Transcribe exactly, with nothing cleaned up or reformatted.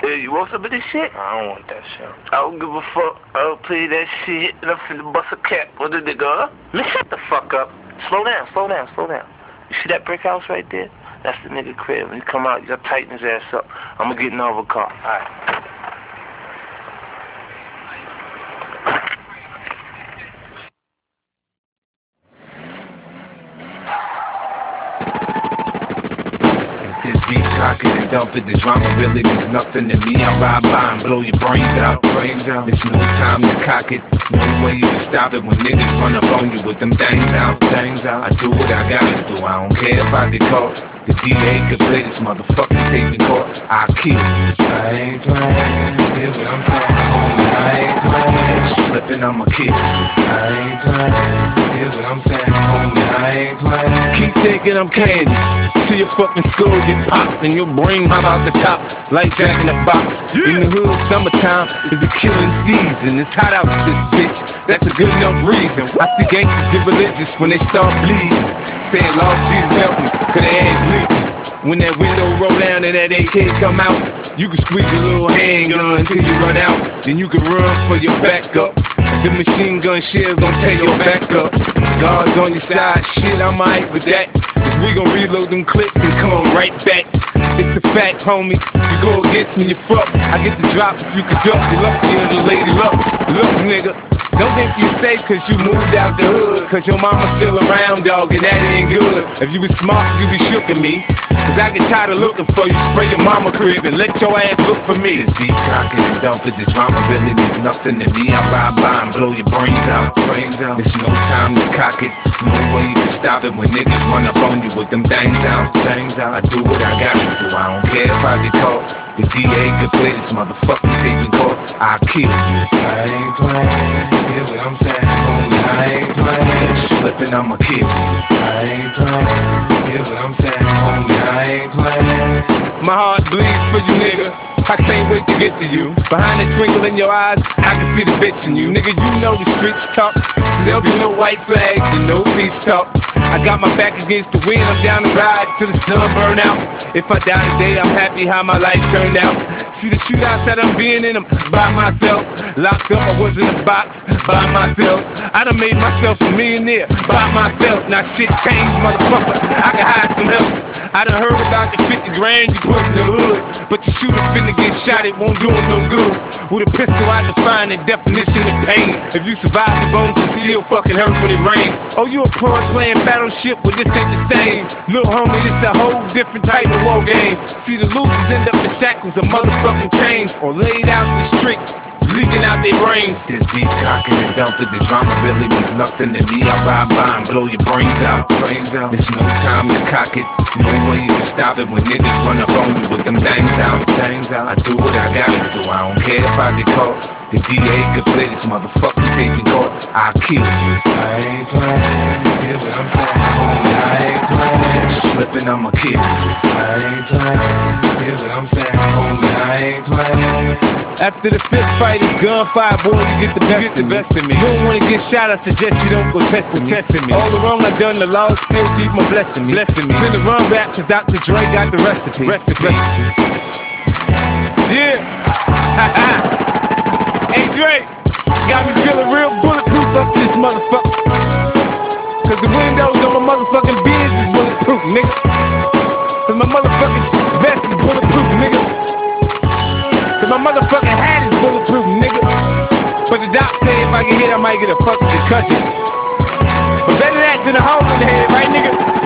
Hey, you want some of this shit? I don't want that shit. I don't give a fuck. I don't play that shit. And I'm finna bust a cap on the nigga, huh? Man, shut the fuck up. Slow down, slow down, slow down. You see that brick house right there? That's the nigga crib. When you come out, you gotta tighten his ass up. I'm gonna get in over a car. Alright. This beat, cock it and dump it. The drama really means nothing to me. I ride by and blow your brains out. Brains out. It's no time to cock it. No way you can stop it when niggas run up on you with them things out. Things out. I do what I gotta do. I don't care if I get caught. The D A could play this motherfucking tape in court. I'll kill you. I ain't playing. Hear what I'm saying, homie. I ain't playing. Slipping, I'ma kill you. I ain't playing. Hear what I'm saying, homie. I ain't playing. Keep thinking I'm candy. Till your fucking skull get popped and your brain pop out the top like Jack in the Box. Yeah. In the hood, summertime is the killing season. It's hot out this bitch. That's a good enough reason. I see gangsters get religious when they start bleeding. Saying, Lord Jesus help me, cause they ain't bleeding. When that window roll down and that A K come out, you can squeeze a little handgun until you run out. Then you can run for your backup. The machine gun shell gon' tear your back up. Guards on your side, shit, I'm alright with that. Cause we gon' reload them clips and come right back. It's a fact, homie. You go against me, you fuck. I get the drop if you can duck. You lucky or the lady luck. Look, nigga. Don't think you safe cause you moved out the hood. Cause your mama's still around, dog, and that ain't good. If you was smart, you be shookin' me. Cause I get tired of looking for you. Spray your mama crib and let your ass look for me. This beat cock it and dump it. The drama really means nothing to me. I ride by and blow your brains out. Brains out. It's no time to cock it. No way you can stop it when niggas run up on you with them things out. Things out. I do what I gotta do. I don't care if I get caught. The D A could play this motherfucking tape in court. I'll kill you. I ain't playing. Hear what I'm saying, homie. I ain't playing. Slipping, I'ma kill you. I ain't playing. Hear what I'm saying, homie. I ain't playing. My heart bleeds for you, nigga. I can't wait to get to you. Behind the twinkle in your eyes, I can see the bitch in you. Nigga, you know the streets talk. There'll be no white flags and no peace talk. I got my back against the wind, I'm down the ride till the sun burn out. If I die today, I'm happy how my life turned out. See the shootouts that I'm being in them by myself. Locked up, I was in a box by myself. I done made myself a millionaire by myself. Now shit changed, motherfucker. I can hide some help. I done heard about the fifty grand you put in the hood, but your shooter finna get shot, it won't do him no good. With a pistol, I define the definition of pain. If you survive the bones, it still fucking hurt when it rains. Oh, you a pro playing battleship, but this ain't the same. Little homie, it's a whole different type of war game. See, the losers end up in shackles of motherfucking chains, or laid out in the streets, leaking out their brains. This beat cocking and dumping, the drama really means nothing to me. I ride by and blow your brains out. Brains out. There's no time to cock it. No way you can stop it when niggas run up on you with them things out. Things out. I do what I gotta do. I don't care if I get caught. The D A could play this motherfucking tape in court. I'll kill you. I ain't playing. Hear what I'm saying, homie. I ain't playing. Slipping, I'ma kill you. I ain't playing. Hear what I'm saying, homie. I ain't playing. After the fist fight, it's gunfire, boy, you get the best, get the best of me. You don't wanna get shot, I suggest you don't go testing me. Testing me. All the wrong I done, the law still keep on blessing me. Blessing me. Finna run back, cause Doctor Dre got the recipe. Recipe. Yeah. Hey Dre, got me feeling real bulletproof up this motherfucker. Cause the windows on my motherfucking beers is bulletproof, nigga. Cause my motherfucking vest is bulletproof, nigga. Cause my motherfucking hat is bulletproof, nigga. But the doc said if I get hit, I might get a fucking concussion. But better that than a hole in the head, right, nigga?